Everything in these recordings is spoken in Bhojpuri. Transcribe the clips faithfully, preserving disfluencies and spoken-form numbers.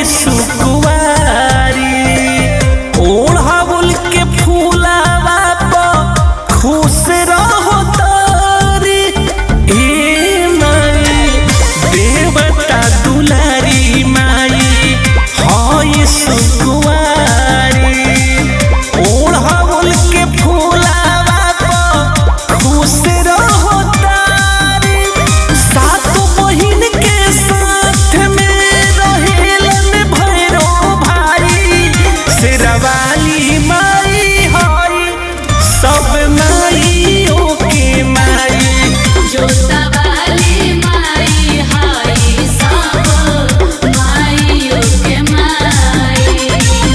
हई सुकुवारी ओढ़ावल के फूलावा पर खुश रहो तारी ए माई देवता दुलारी माई हई सुकुवारी ओढ़ावल के फूलावा पर खुश रहो तारी सातों बहिन के साथ में रहेलन भैरो भाई शेरवाली माई हई सब माइयों के माई जोतावाली माई हई सब माइयों के माई।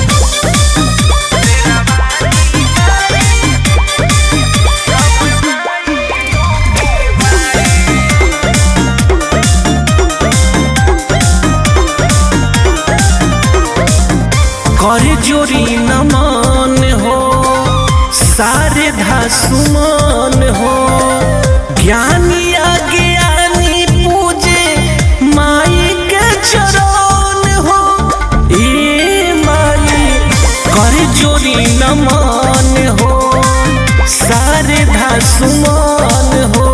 कर जोरी नमन हो सारे धासुमान हो ज्ञानी अज्ञानी पूजे माई के चरण हो ए माई कर जोरी नमन हो सारे धासुमान हो